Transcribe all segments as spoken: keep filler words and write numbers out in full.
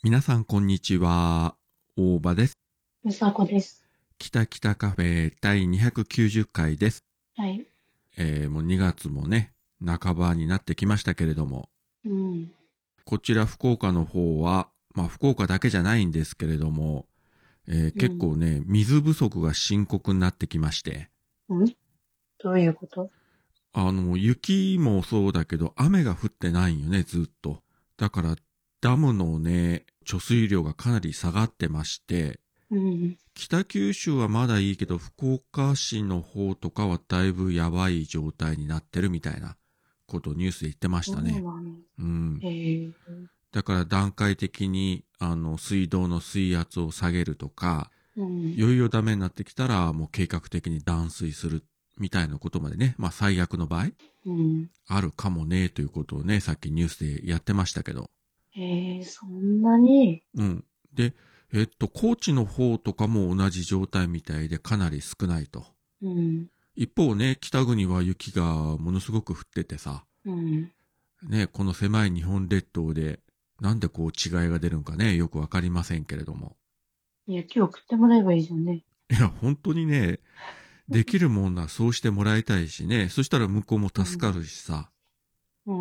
皆さんこんにちは。大場です。 うさこです。 北北カフェ第にひゃくきゅうじゅっかいです。 はい。 えー、もうにがつもね、半ばになってきましたけれども、 うん。 こちら福岡の方は、まあ福岡だけじゃないんですけれども、えー、結構ね、水不足が深刻になってきまして、 うん。どういうこと？ あの、雪もそうだけど、雨が降ってないんよね、ずっと。だから、ダムのね、貯水量がかなり下がってまして、 うん。 北九州はまだいいけど、福岡市の方とかはだいぶやばい状態になってるみたいなことをニュースで言ってましそうたね。 なの。 うん。 へえ。 だから段階的に、あの、水道の水圧を下げるとか、 うん。 いよいよダメになってきたら、もう計画的に断水するみたいなことまでね、まあ最悪の場合、 うん。 あるかもね、ということをね、さっきニュースでやってましたけど。 へえ、そんなに？ うん。で、えっと、高知の方とかも同じ状態みたいでかなり少ないと。 うん。 一方ね、北国は雪がものすごく降っててさ、 うん。 ね、この狭い日本列島で、なんでこう違いが出るんかね、よくわかりませんけれども。 雪を送ってもらえばいいじゃんね。 いや、本当にね、できるもんならそうしてもらいたいしね、そしたら向こうも助かるしさ、 うん。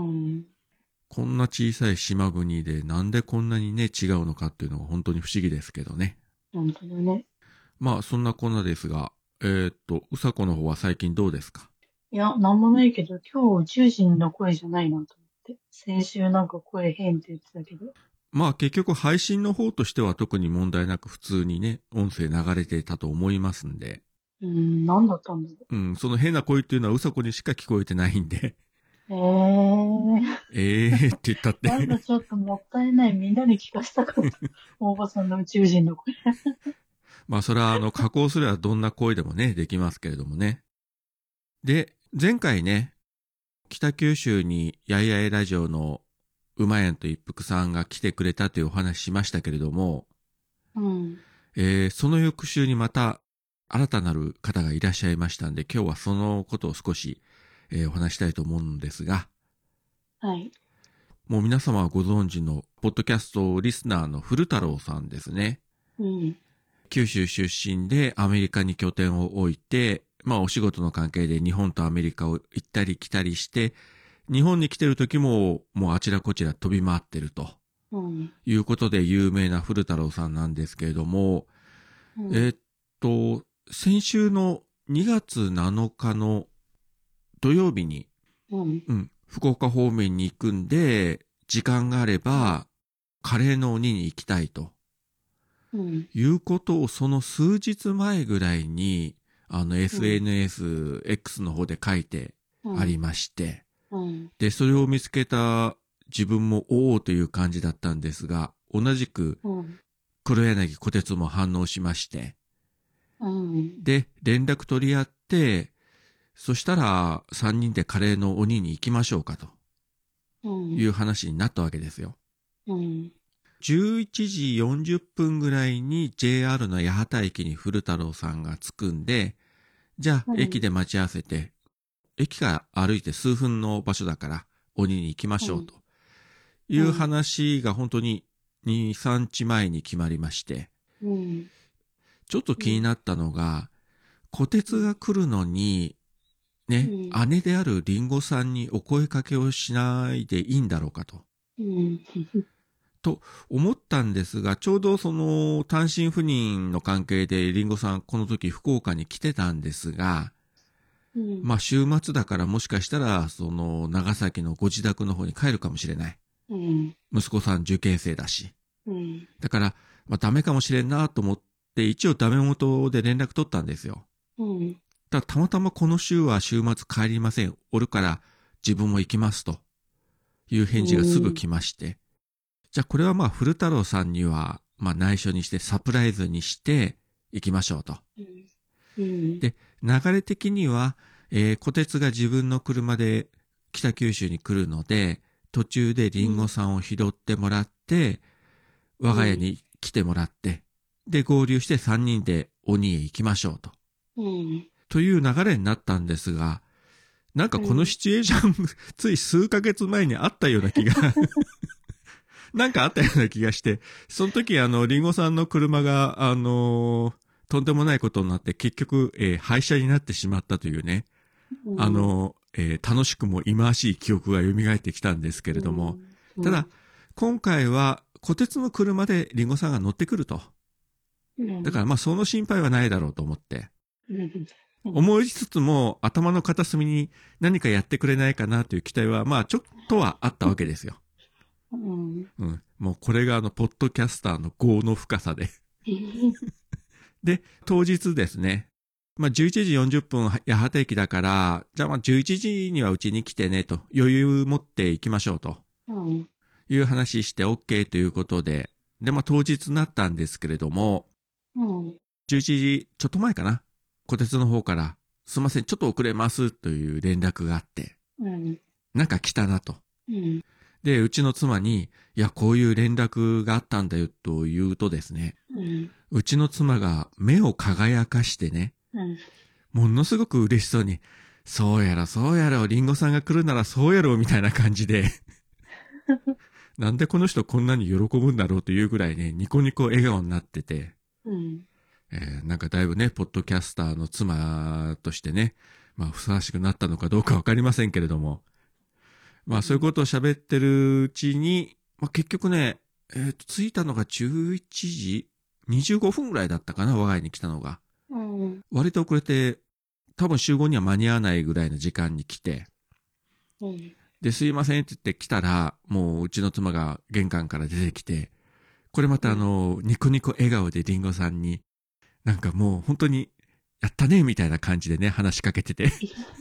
こんな小さい島国でなんでこんなにね、違うのかっていうのが本当に不思議ですけどね。 本当だね。 まあ、そんなこんなですが、えーっと、うさこの方は最近どうですか？ いや、なんもないけど、今日宇宙人の声じゃないなと思って。先週なんか声変って言ってたけど。 まあ結局配信の方としては特に問題なく普通にね、音声流れてたと思いますんで、 うん、なんだったんだろうん、その変な声っていうのはうさこにしか聞こえてないんで、 う。えええーって言ったっー、なんかて。 ちょっともったいない。みんなに聞かせたかった。大場さんの宇宙人の声。 まあそれはあの加工すればどんな声でもね、できますけれどもね。で、前回ね、北九州にやいやいラジオのうまやんと一服さんが来てくれたというお話しましたけれども、 うん。 えーその翌週にまた新たなる方がいらっしゃいましたんで、今日はそのことを少し、えーお話したいと思うんですが、 はい。 もう皆様はご存知のポッドキャストリスナーの古太郎さんですね。 うん。 九州出身でアメリカに拠点を置いて、まあお仕事の関係で日本とアメリカを行ったり来たりして、日本に来てる時ももうあちらこちら飛び回ってるとうん。 いうことで有名な古太郎さんなんですけれども、 うん。 えーっと、先週のにがつなのかの土曜日に、 うん。 うん、福岡方面に行くんで、時間があれば、カレーの鬼に行きたいとうん。 いうことをその数日前ぐらいに、あのうん。 エスエヌエス X の方で書いてありまして、 うん。 で、それを見つけた自分もおおという感じだったんですが、同じくうん。 黒柳小鉄も反応しまして、 うん。 で、連絡取り合って、そしたらさんにんでカレーの鬼に行きましょうかとうん。 いう話になったわけですよ。 うん。 じゅういちじよんじゅっぷんぐらいに ジェイアール の八幡駅に古太郎さんが着くんで、じゃあ駅で待ち合わせて、駅から歩いて数分の場所だから鬼に行きましょうという話が本当にに、さんにちまえに決まりまして、 うん。 ちょっと気になったのが、小鉄が来るのに、ね、 うん。 姉であるリンゴさんにお声かけをしないでいいんだろうかと。 うん。 と思ったんですが、ちょうどその単身赴任の関係でリンゴさんこの時福岡に来てたんですが、 うん。 まあ週末だからもしかしたらその長崎のご自宅の方に帰るかもしれない。 うん。 息子さん受験生だし。 うん。 だから、まあダメかもしれんなと思って一応ダメ元で連絡取ったんですよ。 うん。 ただたまたまこの週は週末帰りません。おるから自分も行きますという返事がすぐ来まして。じゃあこれはまあ古太郎さんにはまあ内緒にしてサプライズにして行きましょうと。 うん。 で、流れ的には、えー、小鉄が自分の車で北九州に来るので、途中でリンゴさんを拾ってもらって、我が家に来てもらって、で合流してさんにんで鬼へ行きましょうと。 うん。 という流れになったんですが、なんかこのシチュエーション、つい数ヶ月前にあったような気がなんかあったような気がして、その時あの、リンゴさんの車が、あのーとんでもないことになって結局、えー廃車になってしまったというね、 うんあのーえー楽しくも忌まわしい記憶が蘇ってきたんですけれども、 うんただ、今回は、虎鉄の車でリンゴさんが乗ってくると。 うんだからまあその心配はないだろうと思って。 うん思いつつも頭の片隅に何かやってくれないかなという期待はまあちょっとはあったわけですよ。 うんうん。もうこれがあの、ポッドキャスターの業の深さで。で、当日ですね。まあじゅういちじよんじゅっぷん八幡駅だから、じゃあまあじゅういちじにはうちに来てねと、余裕持って行きましょうとうんいう話して OK ということで、でまあ当日になったんですけれども、 うんじゅういちじちょっと前かな。小鉄の方から、すいません、ちょっと遅れますという連絡があって、 うんなんか来たなと。 うんで、うちの妻に、いや、こういう連絡があったんだよと言うとですね、 うんうちの妻が目を輝かしてね、 うんものすごく嬉しそうに、そうやらそうやら、リンゴさんが来るならそうやろうみたいな感じで、なんでこの人こんなに喜ぶんだろうというぐらいね、ニコニコ笑顔になってて、 うんえーなんかだいぶね、ポッドキャスターの妻としてね、まあ、ふさわしくなったのかどうかわかりませんけれども、まあ、そういうことを喋ってるうちに、まあ、結局ね、えーと、着いたのがじゅういちじにじゅうごふんぐらいだったかな、我が家に来たのが。 うん割と遅れて、多分集合には間に合わないぐらいの時間に来て、 うんで、すいませんって言って来たら、もううちの妻が玄関から出てきて、これまたあの、ニコニコ笑顔でリンゴさんに、なんかもう本当に、やったねみたいな感じでね、話しかけてて。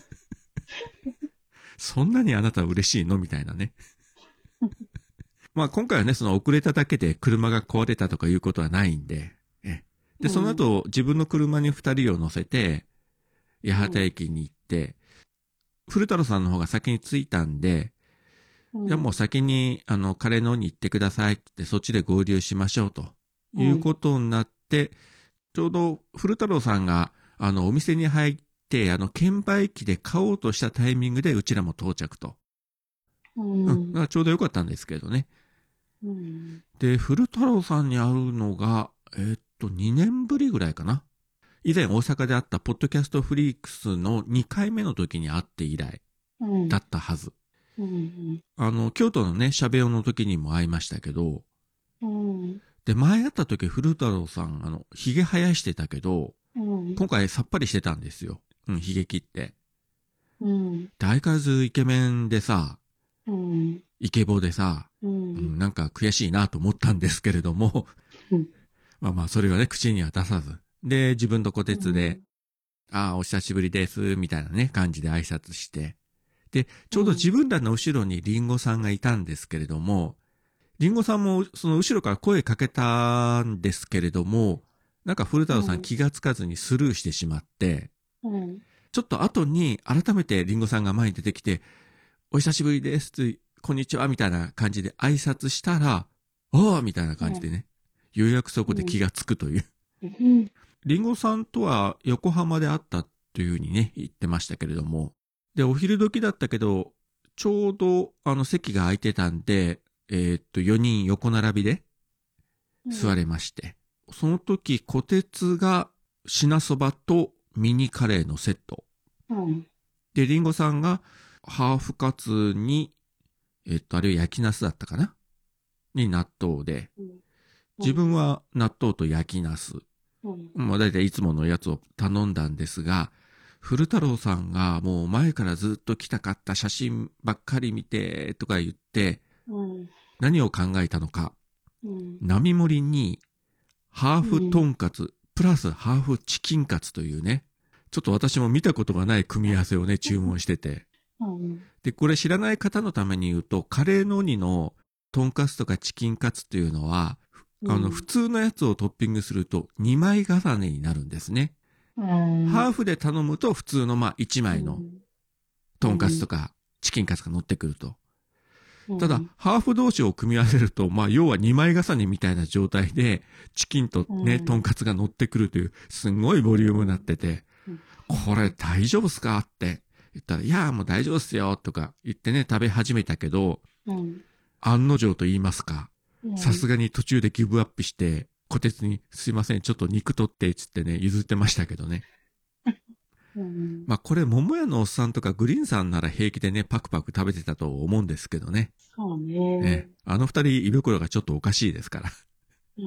そんなにあなた嬉しいのみたいなね。まあ今回はね、その遅れただけで車が壊れたとかいうことはないんで、えで、その後、自分の車に二人を乗せて、八幡駅に行って、古太郎さんの方が先に着いたんで、 うんじゃあもう先に、あの、彼の方に行ってくださいって、そっちで合流しましょうと、いうことになって、ちょうど古太郎さんが、あの、お店に入って、あの、券売機で買おうとしたタイミングで、うちらも到着と。 うんうん。だからちょうどよかったんですけどね。 うんで、古太郎さんに会うのが、えーっと、にねんぶりぐらいかな。以前大阪で会ったポッドキャストフリークスのにかいめの時に会って以来うんだったはず。 うんあの、京都のね、しゃべおの時にも会いましたけど、 うんで、前会った時古太郎さん、あの、髭生やしてたけど、 うん今回さっぱりしてたんですよ。うん、髭切って。 うんで、相変わらずイケメンでさ、 うんイケボでさ、 ううんん、なんか悔しいなと思ったんですけれども、 うんまあまあ、それはね、口には出さず。で、自分と小鉄で、ああ、お久しぶりです、みたいなね、感じで挨拶して。で、ちょうど自分らの後ろにリンゴさんがいたんですけれども、リンゴさんもその後ろから声かけたんですけれども、なんか古太郎さん気がつかずにスルーしてしまって、 うんちょっと後に改めてリンゴさんが前に出てきて、お久しぶりです、こんにちは、みたいな感じで挨拶したら、ああみたいな感じでね、ようやくそこで気がつくという。 うんリンゴさんとは横浜で会ったというふうにね、言ってましたけれども。で、お昼時だったけど、ちょうどあの席が空いてたんで、えーっと、よにん横並びで座れまして。その時、小鉄が品そばとミニカレーのセット。 うんで、リンゴさんがハーフカツに、えーっと、あれ焼きナスだったかなに納豆で、自分は納豆と焼きナス。 うんまあ大体いつものやつを頼んだんですが、古太郎さんがもう前からずっと来たかった写真ばっかり見てとか言ってうん何を考えたのか、 うん並盛りにハーフとんかつプラスハーフチキンカツというね、ちょっと私も見たことがない組み合わせをね注文してて、 うんでこれ知らない方のために言うと、カレーの鬼のとんかつとかチキンカツというのはあの、普通のやつをトッピングするとにまい重ねになるんですね。 うんハーフで頼むと普通のまあいちまいのとんかつとかチキンカツが乗ってくると。ただ、ハーフ同士を組み合わせると、まあ要はにまい重ねみたいな状態でチキンとね、 うんとんかつが乗ってくるというすんごいボリュームになってて、これ大丈夫っすかって言ったら、いやもう大丈夫っすよとか言ってね、食べ始めたけど、 うん案の定と言いますか、 さすがに途中でギブアップして、小鉄にすいません、ちょっと肉取って、つってね、譲ってましたけどね。 うん、 まあこれ、桃屋のおっさんとかグリーンさんなら平気でね、パクパク食べてたと思うんですけどね。 そうね。 ね。あの二人胃袋がちょっとおかしいですから。 うん。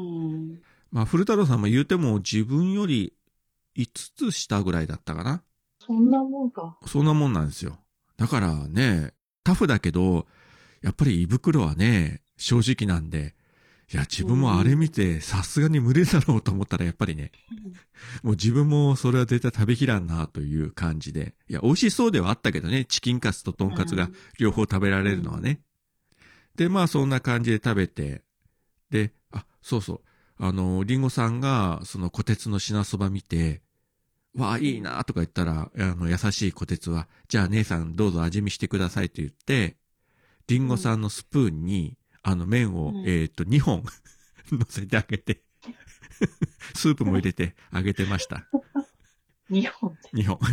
まあ古太郎さんも言うても自分よりいつつ下ぐらいだったかな。 そんなもんか。 そんなもんなんですよ。だからね、タフだけど、やっぱり胃袋はね、正直なんで、いや、自分もあれ見て、さすがに無理だろうと思ったら、やっぱりね、もう自分もそれは絶対食べきらんなという感じで。いや、美味しそうではあったけどね、チキンカツとトンカツが両方食べられるのはね。で、まあそんな感じで食べて、で、あ、そうそう、あの、リンゴさんが、その小鉄の品そば見て、わあ、いいなとか言ったら、あの、優しい小鉄は、じゃあ姉さんどうぞ味見してくださいと言って、リンゴさんのスプーンに、あの麺を、 うん、 えっと、にほん乗せてあげて、スープも入れてあげてました。 日本って。 にほん。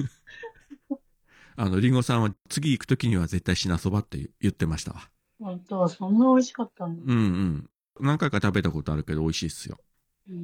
あの、リンゴさんは次行くときには絶対品そばって言ってましたわ。 本当、そんな美味しかったの。 うんうん。何回か食べたことあるけど美味しいっすよ。 うん。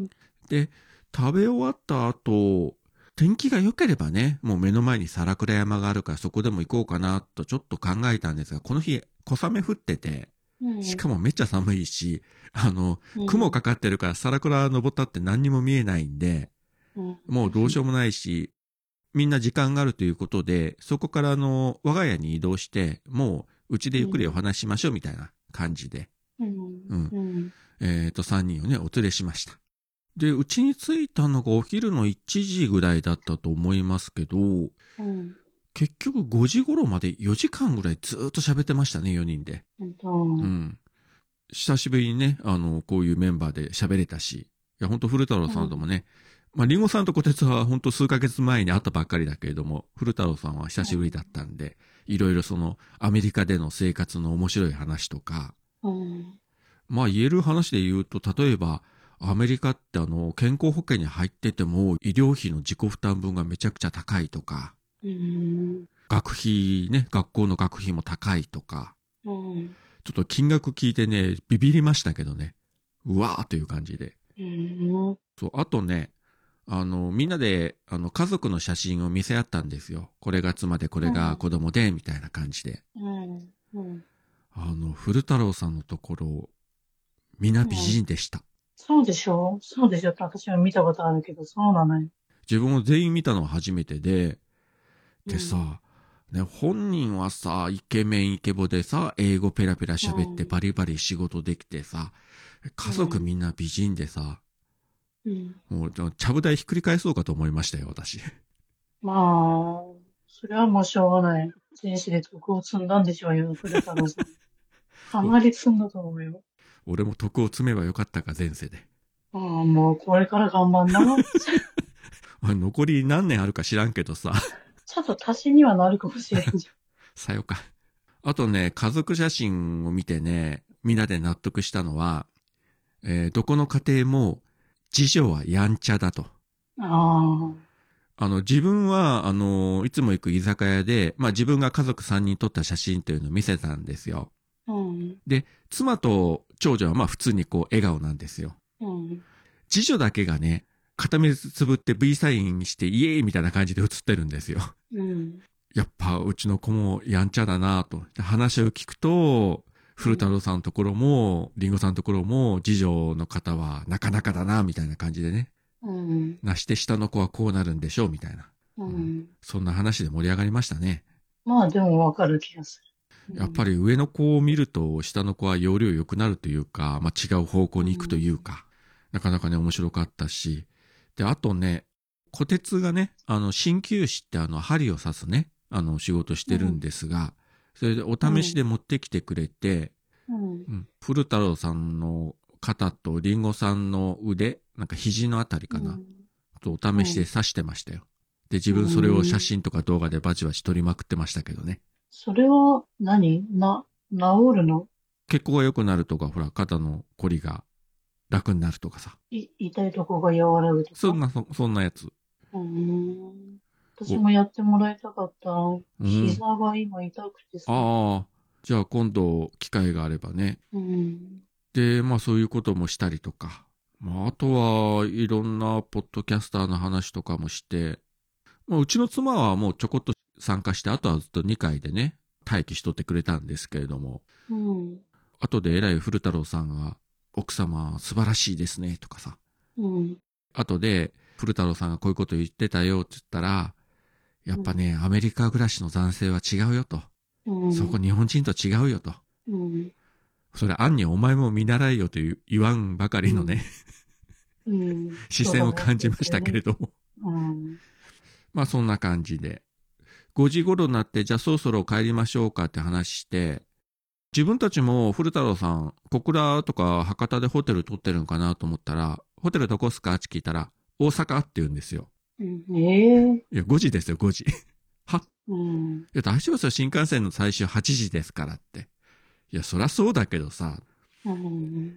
で、食べ終わった後、天気が良ければね、もう目の前に皿倉山があるからそこでも行こうかなとちょっと考えたんですが、この日、小雨降ってて、 うん、 しかもめっちゃ寒いし、あの、 うん、 雲かかってるから皿倉登ったって何にも見えないんで、 うん、 もうどうしようもないし、みんな時間があるということで、そこからあの、我が家に移動して、もううちでゆっくりお話ししましょうみたいな感じで、 うん、 うん。 うん、 えっと、さんにんをね、お連れしました。で、うちに着いたのがお昼のいちじぐらいだったと思いますけど、 うん、 結局ごじ頃までよじかんぐらいずーっと喋ってましたね、よにんで。 本当、 うん。久しぶりにね、あの、こういうメンバーで喋れたし、いや、ほんと古太郎さんともね、まあ、リンゴさんと小鉄はほんと数ヶ月前に会ったばっかりだけれども、古太郎さんは久しぶりだったんで、いろいろその、アメリカでの生活の面白い話とか、 うん、 まあ言える話で言うと、例えば、アメリカってあの、健康保険に入ってても、医療費の自己負担分がめちゃくちゃ高いとか、 うん、 学費ね、学校の学費も高いとか、 うん、 ちょっと金額聞いてね、ビビりましたけどね。うわーという感じで。 うん、 そう、あとね、あの、みんなで、あの、家族の写真を見せ合ったんですよ。これが妻で、これが子供で、みたいな感じで。 うん、うん、 あの、古太郎さんのところ、みんな美人でした。 そうでしょそうでしょって私は見たことあるけど、そうなのよ。 自分も全員見たのは初めてで、でさ、 うん、 ね、本人はさ、イケメンイケボでさ、英語ペラペラ喋ってうん、 バリバリ仕事できてさ、家族みんな美人でさ、 うん。 もう、ちゃぶ台ひっくり返そうかと思いましたよ、私。 まあ、それはもうしょうがない。前世で徳を積んだんでしょうよ、古太郎さん。かなり積んだと思うよ。 俺も徳を積めばよかったか、前世で。 ああ、もうこれから頑張んな。 残り何年あるか知らんけどさ、 ちょっと足しにはなるかもしれんじさよか。あとね、家族写真を見てね、みんなで納得したのは、えーどこの家庭も、次女はやんちゃだと。 ゃん。ああの、自分は、あの、いつも行く居酒屋で、まあ自分が家族さんにん撮った写真というのを見せたんですよ。 あ、うん、 で、妻と長女はまあ普通にこう笑顔なんですよ。 うん、 次女だけがね、片目つぶって V サインしてイエーイみたいな感じで写ってるんですよ。 うん、 やっぱうちの子もやんちゃだなと。話を聞くと、古太郎さんのところも、リンゴさんのところも、次女の方はなかなかだな、みたいな感じでね。 うん、 なして下の子はこうなるんでしょう、みたいな。 ううんん。 そんな話で盛り上がりましたね。 まあでもわかる気がする。 やっぱり上の子を見ると下の子は容量良くなるというか、まあ、違う方向に行くというか、なかなかね面白かったし、で、あとね、小鉄がね、あの、鍼灸師ってあの、針を刺すね、あの、仕事してるんですが、それでお試しで持ってきてくれて、 うん、 うん、古太郎さんの肩とリンゴさんの腕、なんか肘のあたりかな、とお試しで刺してましたよ。で、自分それを写真とか動画でバチバチ撮りまくってましたけどね。 それは何な、治るの血行が良くなるとか、ほら、肩のこりが楽になるとかさ。 い、痛いとこが和らぐとかそんな、そそんなやつ。 うーん。私もやってもらいたかった。 うん。 膝が今痛くてさ。 ああ、 じゃあ今度機会があればね。 うん。 で、まあそういうこともしたりとか。まああとはいろんなポッドキャスターの話とかもして、まあ、うちの妻はもうちょこっと参加して、あとはずっとにかいでね、待機しとってくれたんですけれども、 うん。 後で偉い古太郎さんが、奥様素晴らしいですね、とかさ。 うん。 後で古太郎さんがこういうこと言ってたよって言ったら、やっぱね、アメリカ暮らしの男性は違うよと。 うん。 そこ日本人と違うよと。 うん。 それ暗にお前も見習いよという言わんばかりのね、 うん。 視線を感じましたけれども。 うん。 まあそんな感じで。ごじ頃になって、じゃあそろそろ帰りましょうかって話して、自分たちも古太郎さん、小倉とか博多でホテル取ってるんかなと思ったら、ホテルどこっすかって聞いたら、大阪って言うんですよ。 うん、ええいや、ごじですよ、ごじ。はうん。 いや、大丈夫ですよ、新幹線の最終はちじですからって。いや、そりゃそうだけどさ、 うん。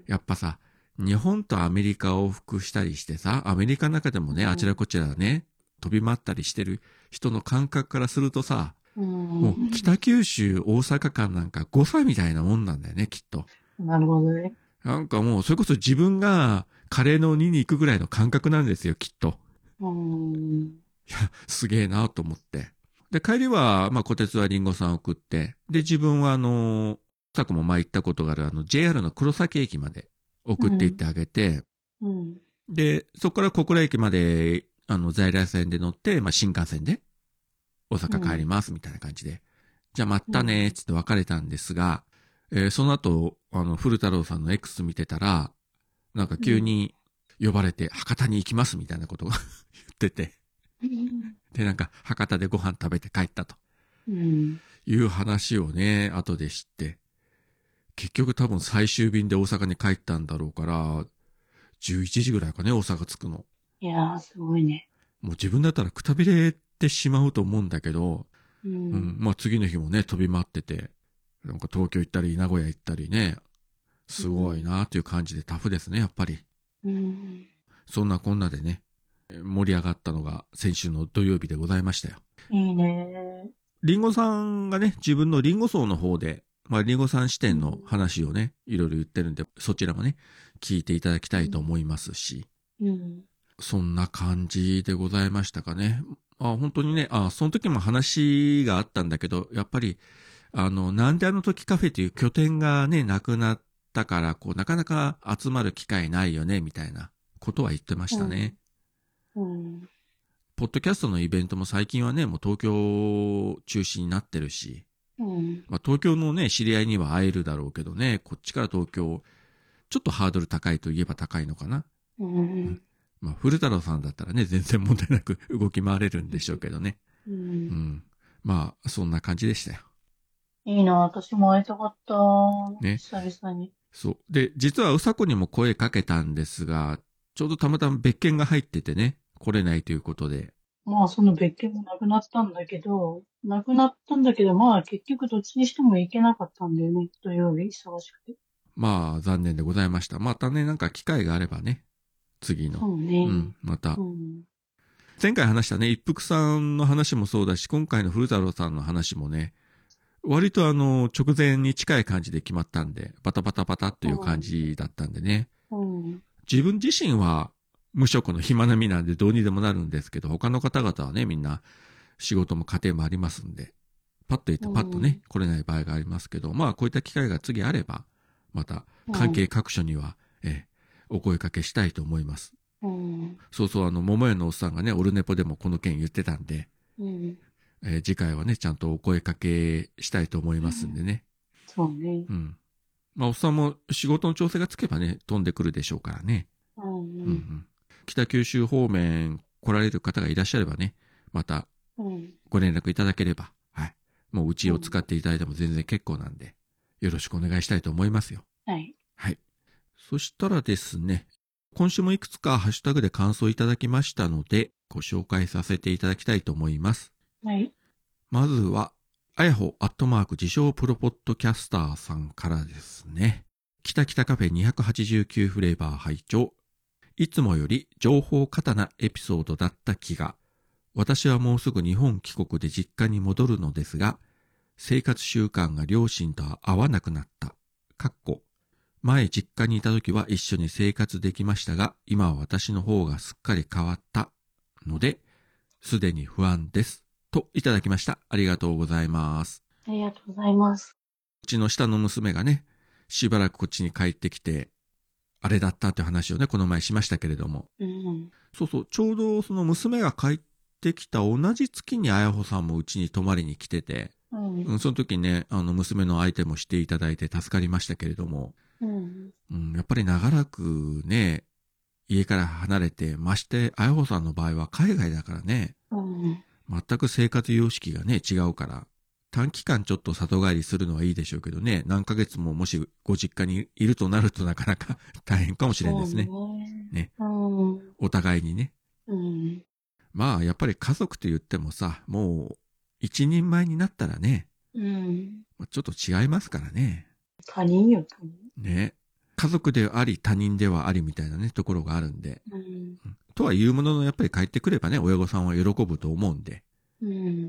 やっぱさ、日本とアメリカを往復したりしてさ、アメリカの中でもね、あちらこちらね、飛び回ったりしてる人の感覚からするとさ、 うん。 もう北九州、大阪間なんか誤差みたいなもんなんだよね、きっと。 なるほどね。 なんかもう、それこそ自分がカレーのにに行くぐらいの感覚なんですよ、きっと。 うん。 いや、すげえなと思って。で、帰りは、まあ、小鉄はリンゴさん送って、で、自分はあの、さこも前行ったことがあるあの、ジェイアール の黒崎駅まで送って行ってあげて、 うん。 で、そこから小倉駅まで、あの、在来線で乗って、まあ、新幹線で大阪帰りますみたいな感じで。じゃあまたねーつって別れたんですが、えーその後、あの、古太郎さんの X 見てたら、なんか急に呼ばれて博多に行きますみたいなことを言ってて、で、なんか博多でご飯食べて帰ったとうん。 いう話をね、後で知って、結局多分最終便で大阪に帰ったんだろうから、じゅういちじぐらいかね、大阪着くの。 いやー、すごいね。 もう自分だったらくたびれてしまうと思うんだけど、 ううん、 ん。 まあ次の日もね、飛び回ってて、なんか東京行ったり、名古屋行ったりね、すごいなという感じでタフですね、やっぱり。 うん。 そんなこんなでね、盛り上がったのが先週の土曜日でございましたよ。 いいね。 リンゴさんがね、自分のリンゴ荘の方で、まあリンゴさん視点の話をね、いろいろ言ってるんで、そちらもね、聞いていただきたいと思いますし、 うん。 そんな感じでございましたかね。あ、本当にね、あ、その時も話があったんだけど、やっぱり、あの、なんであの時カフェという拠点がね、なくなったから、こう、なかなか集まる機会ないよね、みたいなことは言ってましたね。 うん。 ポッドキャストのイベントも最近はね、もう東京中心になってるし、 うん。 まあ東京のね、知り合いには会えるだろうけどね、こっちから東京、ちょっとハードル高いといえば高いのかな。 うん。 まあ、古太郎さんだったらね、全然問題なく動き回れるんでしょうけどね。 う。 うんん。まあ、そんな感じでしたよ。 いいな、私も会いたかった。 ね。 久々に。 そう。で、実はうさこにも声かけたんですが、ちょうどたまたま別件が入っててね、来れないということで。 まあ、その別件もなくなったんだけど、なくなったんだけど、まあ、結局どっちにしても行けなかったんだよね。土曜日、忙しくて。 まあ、残念でございました。またね、なんか機会があればね、次の。 そうね。 うん、またう。ん。 前回話したね、一服さんの話もそうだし、今回の古太郎さんの話もね、割とあの、直前に近い感じで決まったんで、バタバタバタっていう感じだったんでね。 うん。 自分自身は無職の暇な身なんでどうにでもなるんですけど、他の方々はね、みんな仕事も家庭もありますんで、パッと言ってパッとね、来れない場合がありますけど、まあこういった機会が次あれば、また関係各所には、ええ、お声かけしたいと思います。 うん。 そうそう、あの、桃屋のおっさんがね、オルネポでもこの件言ってたんで、 うん。 えー次回はね、ちゃんとお声かけしたいと思いますんでね。 そうね。 うん。まあ、おっさんも仕事の調整がつけばね、飛んでくるでしょうからね。 うん。 うんうん。北九州方面来られる方がいらっしゃればね、またうん。 ご連絡いただければ、はい。もううちを使っていただいても全然結構なんで、よろしくお願いしたいと思いますよ。 はい。 はい。そしたらですね、今週もいくつかハッシュタグで感想いただきましたので、ご紹介させていただきたいと思います。 はい。 まずは、あやほアットマーク自称プロポッドキャスターさんからですね。北北カフェにひゃくはちじゅうきゅうフレーバー拝聴。いつもより情報過多なエピソードだった気が。私はもうすぐ日本帰国で実家に戻るのですが、 生活習慣が両親と合わなくなった。かっこ前実家にいた時は一緒に生活できましたが、今は私の方がすっかり変わったので、すでに不安です。といただきました。ありがとうございます。 ありがとうございます。 うちの下の娘がね、しばらくこっちに帰ってきて、あれだったって話をね、この前しましたけれども。 うん、 そうそう、ちょうどその娘が帰ってきた同じ月にあやほさんもうちに泊まりに来てて、 うんうん、その時ね、あの娘の相手もしていただいて助かりましたけれども、 うんうん、やっぱり長らくね、家から離れて、まして、あやほさんの場合は海外だからね、 うん、 全く生活様式がね、違うから、短期間ちょっと里帰りするのはいいでしょうけどね、何ヶ月ももしご実家にいるとなるとなかなか大変かもしれんですね。 ね。 ね。 うん、 お互いにね。 うん、 まあ、やっぱり家族と言ってもさ、もう、一人前になったらね、 うん。 ちょっと違いますからね。 他人よ、他人。 ね。家族であり他人ではありみたいなね、ところがあるんで。 うん、 とは言うものの、やっぱり帰ってくればね、親御さんは喜ぶと思うんで。 うん。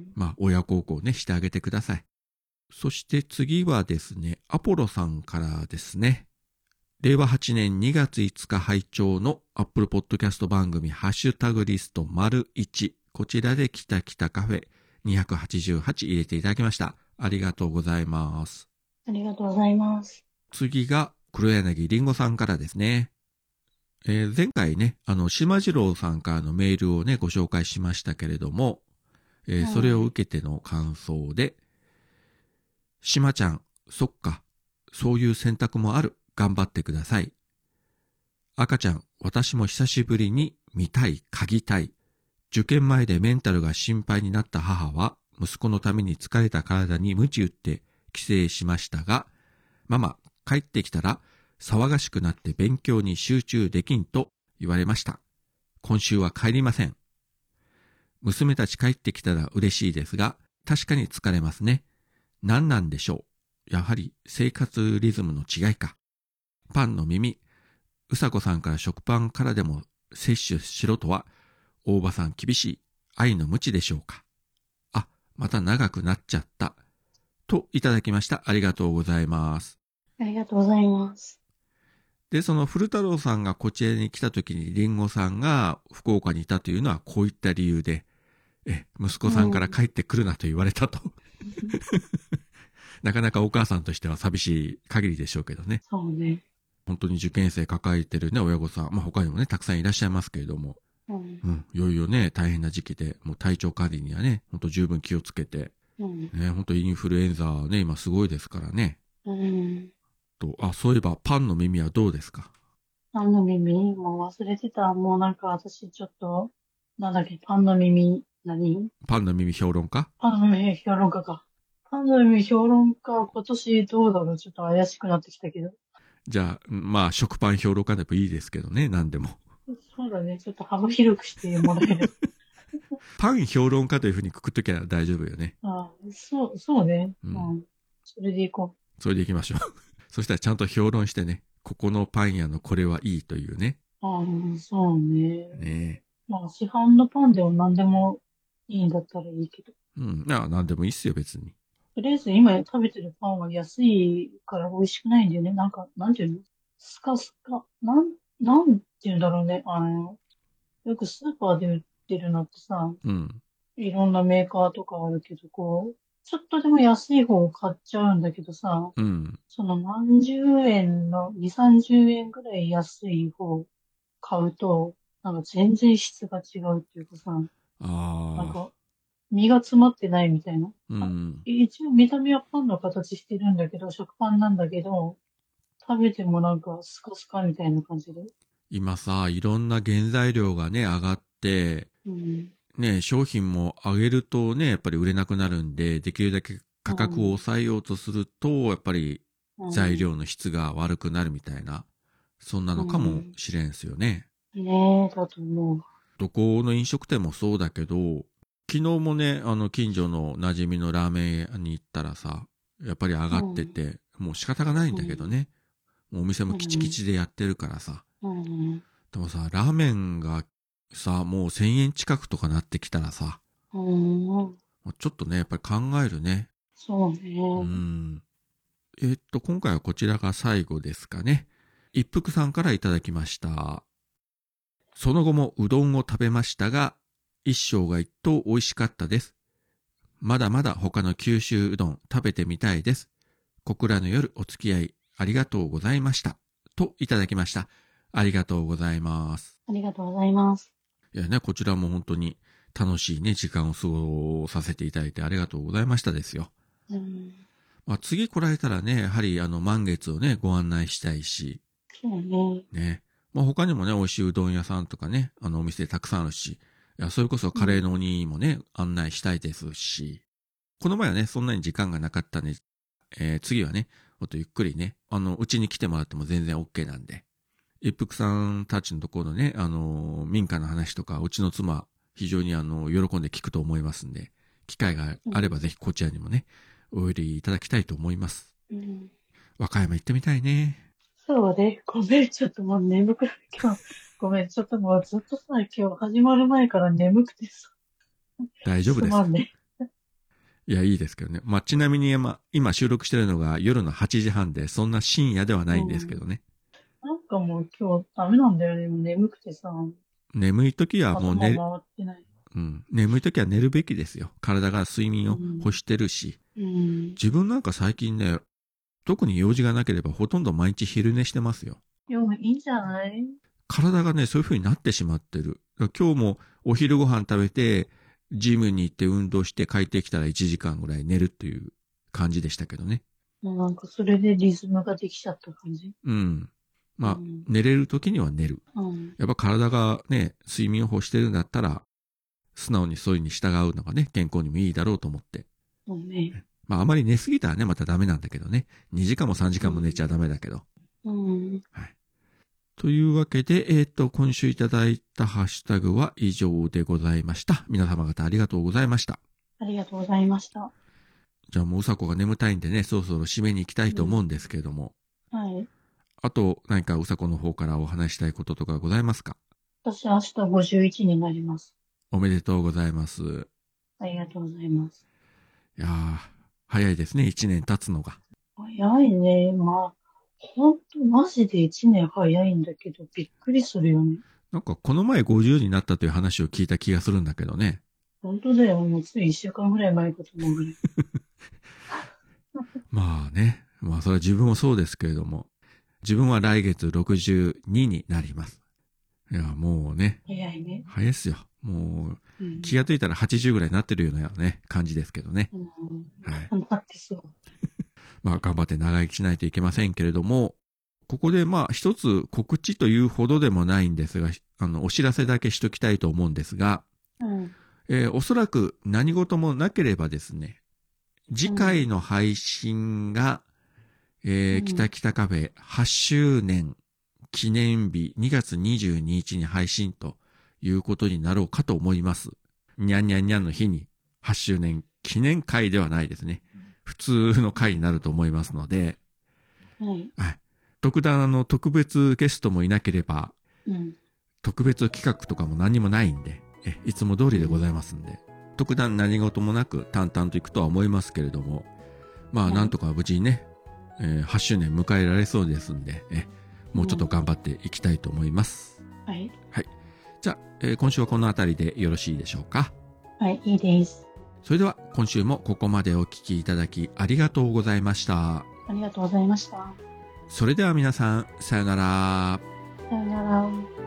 まあ、親孝行ね、してあげてください。そして次はですね、アポロさんからですね。れいわはちねんにがついつか拝聴の Apple Podcast 番組ハッシュタグリスト ①。こちらできたきたカフェにひゃくはちじゅうはち入れていただきました。ありがとうございます。 ありがとうございます。 次が黒柳りんごさんからですね。えー、前回ね、あの、島次郎さんからのメールをね、ご紹介しましたけれども、えー、それを受けての感想で、島ちゃん、そっか、そういう選択もある。頑張ってください。赤ちゃん、私も久しぶりに見たい、嗅ぎたい。受験前でメンタルが心配になった母は、息子のために疲れた体に鞭打って帰省しましたが、ママ、帰ってきたら騒がしくなって勉強に集中できんと言われました。今週は帰りません。娘たち帰ってきたら嬉しいですが、確かに疲れますね。何なんでしょう。やはり生活リズムの違いか。パンの耳、うさこさんから食パンからでも摂取しろとは、大場さん厳しい愛の無知でしょうか。あ、また長くなっちゃった。といただきました。ありがとうございます。 ありがとうございます。 で、その古太郎さんがこちらに来た時にりんごさんが福岡にいたというのはこういった理由で、え、息子さんから帰ってくるなと言われたと。なかなかお母さんとしては寂しい限りでしょうけどね。 そうね。 本当に受験生抱えてるね、親御さん。まあ他にもね、たくさんいらっしゃいますけれども。 うん。 うん。いよいよね、大変な時期で、もう体調管理にはね、本当十分気をつけて。 うん。 ね、本当インフルエンザね、今すごいですからね。 うん。 と、あ、そういえばパンの耳はどうですか？ パンの耳、もう忘れてた。もうなんか私ちょっと、なんだっけ、パンの耳、何パンの耳評論家？ パンの耳評論家か。パンの耳評論家、今年どうだろう、ちょっと怪しくなってきたけど。 じゃあ、まあ、食パン評論家でもいいですけどね、何でも。 そうだね、ちょっと幅広くしてもらえる。 パン評論家というふうにくくっときゃ大丈夫よね。 ああ、そう、そうね。 ううんん。それでいこそれでいきましょう。そしたらちゃんと評論してね、ここのパン屋のこれはいいというね。 う。ああ、そうね。 ねまあ、市販のパンでも何でもいいんだったらいいけど。 え。うん。ああ、何でもいいっすよ、別に。 とりあえず今食べてるパンは安いから美味しくないんだよね。なんか、なんていうのスカスカ。なん、なんていうんだろうね。あの、よくスーパーで売ってるのってさ、 うん。 いろんなメーカーとかあるけど、こう、ちょっとでも安い方を買っちゃうんだけどさ、 うん。 その何十円の、に、さんじゅうえんぐらい安い方を買うと、なんか全然質が違うっていうかさ、なんああ。 か、身が詰まってないみたいな。 うん。 一応見た目はパンの形してるんだけど、食パンなんだけど、食べてもなんかスカスカみたいな感じで。 今さ、いろんな原材料がね、上がって、 うん。 ね、商品も上げるとね、やっぱり売れなくなるんで、できるだけ価格を抑えようとすると、やっぱり材料の質が悪くなるみたいな、そんなのかもしれんすよね。 うん、ねえ、だと思う。 どこの飲食店もそうだけど、昨日もね、あの近所の馴染みのラーメン屋に行ったらさ、やっぱり上がってて、うん、もう仕方がないんだけどね。うん、もうお店もキチキチでやってるからさ。うん、でもさ、ラーメンがさ、もうせんえん近くとかなってきたらさ、うん、ちょっとね、やっぱり考えるね。 そううね。 ん。えっと、今回はこちらが最後ですかね。一服さんからいただきました。その後もうどんを食べましたが、一生が一等美味しかったです。まだまだ他の九州うどん食べてみたいです。小倉の夜お付き合いありがとうございました。といただきました。ありがとうございます。 ありがとうございます。 いやね、こちらも本当に楽しいね、時間を過ごさせていただいてありがとうございましたですよ。 うん。 まあ、次来られたらね、やはりあの満月をね、ご案内したいし、 そうね。 ね。まあ、他にもね、美味しいうどん屋さんとかね、あのお店たくさんあるし、いや、それこそカレーの鬼もね、案内したいですし、この前はね、そんなに時間がなかったんで、えー次はね、もっとゆっくりね、あの、うちに来てもらっても全然 OK なんで、一服さんたちのところのね、あの、民家の話とか、うちの妻、非常にあの、喜んで聞くと思いますんで、機会があればぜひこちらにもね、お寄りいただきたいと思います。 うん。 和歌山行ってみたいね。 そうね。ごめん、ちょっともう眠くなる。今日、ごめん、ちょっともうずっとさ、今日始まる前から眠くてさ。 大丈夫です。 すまんね。 いや、いいですけどね。まあ、ちなみに、まあ、今収録してるのが夜のはちじはんで、そんな深夜ではないんですけどね。 なんかもう今日ダメなんだよね。もう眠くてさ、 眠い時はもう頭回寝、 ってない。 うん、眠い時は寝るべきですよ。体が睡眠を欲してるし。 うん。 自分なんか最近ね、特に用事がなければほとんど毎日昼寝してますよ。 でもいいんじゃない？ 体がね、そういう風になってしまってる。だから今日もお昼ご飯食べて、ジムに行って運動して帰ってきたらいちじかんぐらい寝るっていう感じでしたけどね。 もうなんかそれでリズムができちゃった感じ。 うん。まあ、 うん寝れる時には寝る。 うん。 やっぱ体がね、睡眠を欲してるんだったら、素直にそういうに従うのがね、健康にもいいだろうと思って。 そうね。 まあ、あまり寝すぎたらね、またダメなんだけどね。にじかんもさんじかんも寝ちゃダメだけど。 うん。 はい。というわけで、えっと、今週いただいたハッシュタグは以上でございました。皆様方ありがとうございました。 ありがとうございました。 じゃあもううさこが眠たいんでね、そろそろ締めに行きたいと思うんですけれども。 はい。 あと、何かうさこの方からお話したいこととかございますか？ 私明日ごじゅういちになります。 おめでとうございます。 ありがとうございます。 いやー、早いですね、いちねん経つのが。 早いね。まあ、ほんとマジでいちねん早いんだけど、びっくりするよね。 なんかこの前ごじゅうになったという話を聞いた気がするんだけどね。 本当だよ。もうついいっしゅうかんぐらい前かと思うぐらい。 まあね、まあそれは自分もそうですけれども、自分は来月ろくじゅうにになります。いや、もうね、 早いね。 早いっすよ。もううん気がついたらはちじゅうぐらいになってるようなね、感じですけどね。 うん。 はい。 なってそう。 まあ頑張って長生きしないといけませんけれども、ここでまあ一つ告知というほどでもないんですが、あの、お知らせだけしときたいと思うんですが、 うん。 えーおそらく何事もなければですね、次回の配信が、えーうんきたきたカフェはちしゅうねん記念日にがつにじゅうににちに配信ということになろうかと思います。にゃんにゃんにゃんの日にはちしゅうねん記念会ではないですね。普通の会になると思いますので、 はい。 はい。特段の特別ゲストもいなければ、 うん。 特別企画とかも何もないんで、えいつも通りでございますんで、特段何事もなく淡々といくとは思いますけれども、まあはいなんとか無事にね、えーはちしゅうねん迎えられそうですんで、えもうちょっと頑張っていきたいと思います。 はい。 はい。じゃあ、えー今週はこのあたりでよろしいでしょうか。 はい、いいです。 それでは今週もここまでお聞きいただきありがとうございました。 ありがとうございました。 それでは皆さん、さよなら。 さよなら。